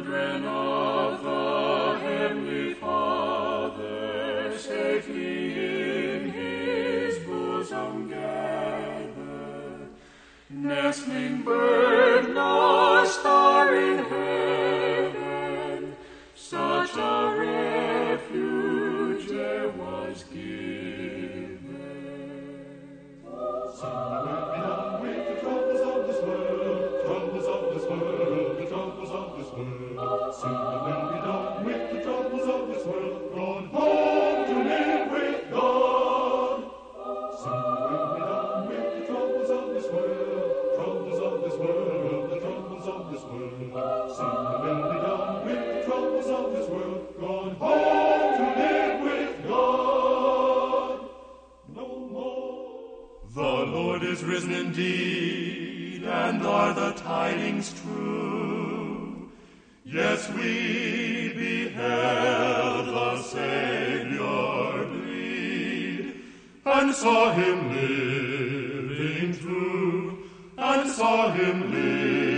children of the Heavenly Father, safely in His bosom gathered, nestling bird nor star in heaven, such a refuge there was given. Soon will be done with the troubles of this world, troubles of this world, the troubles of this world. Soon will be done with the troubles of this world, gone home to live with God. Soon will be done with the troubles of this world, troubles of this world, the troubles of this world. Soon will be done with the troubles of this world, gone home to live with God. No more. The Lord is risen indeed, and are the tidings true. Yes, we beheld the Savior bleed, and saw Him living true, and saw Him live.